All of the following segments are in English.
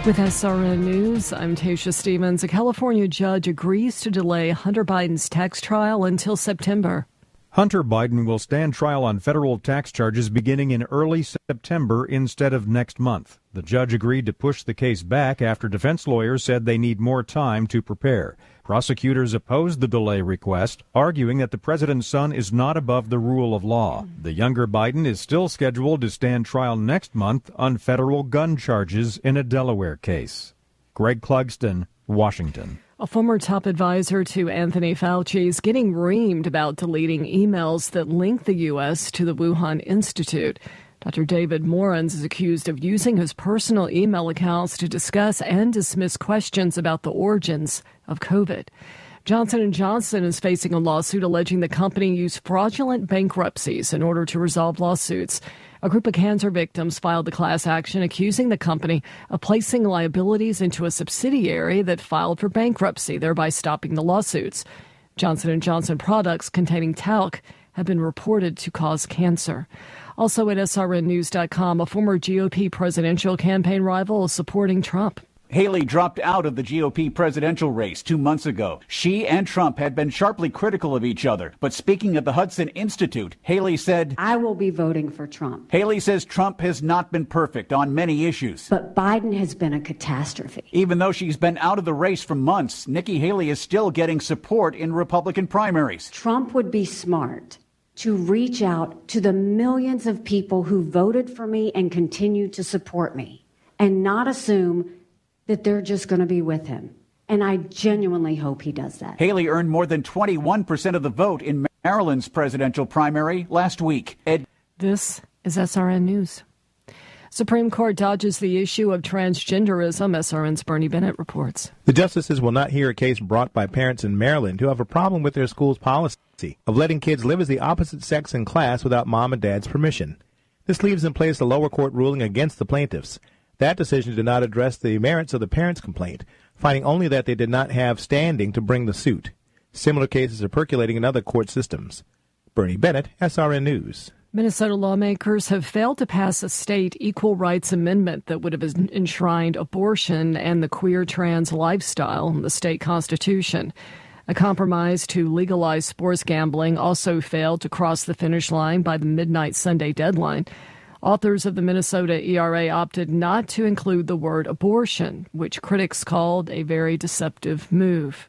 With SRN News, I'm Tasha Stevens. A California judge agrees to delay Hunter Biden's tax trial until September. Hunter Biden will stand trial on federal tax charges beginning in early September instead of next month. The judge agreed to push the case back after defense lawyers said they need more time to prepare. Prosecutors opposed the delay request, arguing that the president's son is not above the rule of law. The younger Biden is still scheduled to stand trial next month on federal gun charges in a Delaware case. Greg Clugston, Washington. A former top advisor to Anthony Fauci is getting reamed about deleting emails that link the U.S. to the Wuhan Institute. Dr. David Morans is accused of using his personal email accounts to discuss and dismiss questions about the origins of COVID. Johnson & Johnson is facing a lawsuit alleging the company used fraudulent bankruptcies in order to resolve lawsuits. A group of cancer victims filed the class action accusing the company of placing liabilities into a subsidiary that filed for bankruptcy, thereby stopping the lawsuits. Johnson & Johnson products containing talc have been reported to cause cancer. Also at srnnews.com, a former GOP presidential campaign rival is supporting Trump. Haley dropped out of the GOP presidential race 2 months ago. She and Trump had been sharply critical of each other. But speaking at the Hudson Institute, Haley said, I will be voting for Trump. Haley says Trump has not been perfect on many issues. But Biden has been a catastrophe. Even though she's been out of the race for months, Nikki Haley is still getting support in Republican primaries. Trump would be smart to reach out to the millions of people who voted for me and continue to support me and not assume that they're just going to be with him. And I genuinely hope he does that. Haley earned more than 21% of the vote in Maryland's presidential primary last week. This is SRN News. Supreme Court dodges the issue of transgenderism. SRN's Bernie Bennett reports. The justices will not hear a case brought by parents in Maryland who have a problem with their school's policy of letting kids live as the opposite sex in class without mom and dad's permission. This leaves in place a lower court ruling against the plaintiffs. That decision did not address the merits of the parents' complaint, finding only that they did not have standing to bring the suit. Similar cases are percolating in other court systems. Bernie Bennett, SRN News. Minnesota lawmakers have failed to pass a state equal rights amendment that would have enshrined abortion and the queer trans lifestyle in the state constitution. A compromise to legalize sports gambling also failed to cross the finish line by the midnight Sunday deadline. Authors of the Minnesota ERA opted not to include the word abortion, which critics called a very deceptive move.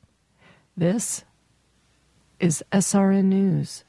This is SRN News.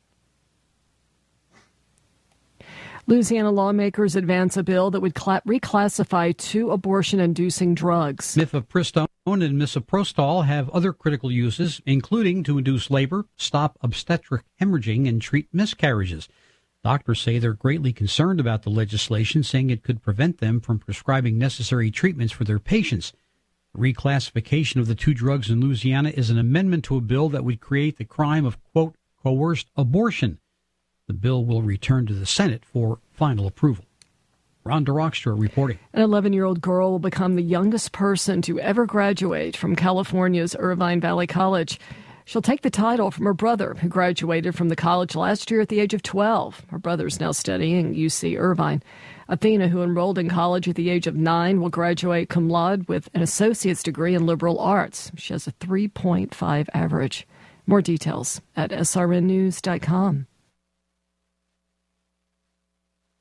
Louisiana lawmakers advance a bill that would reclassify 2 abortion-inducing drugs. Mifepristone and misoprostol have other critical uses, including to induce labor, stop obstetric hemorrhaging, and treat miscarriages. Doctors say they're greatly concerned about the legislation, saying it could prevent them from prescribing necessary treatments for their patients. The reclassification of the 2 drugs in Louisiana is an amendment to a bill that would create the crime of, quote, coerced abortion. The bill will return to the Senate for final approval. Rhonda Rockstra reporting. An 11-year-old girl will become the youngest person to ever graduate from California's Irvine Valley College. She'll take the title from her brother, who graduated from the college last year at the age of 12. Her brother's now studying UC Irvine. Athena, who enrolled in college at the age of 9, will graduate cum laude with an associate's degree in liberal arts. She has a 3.5 average. More details at srnnews.com.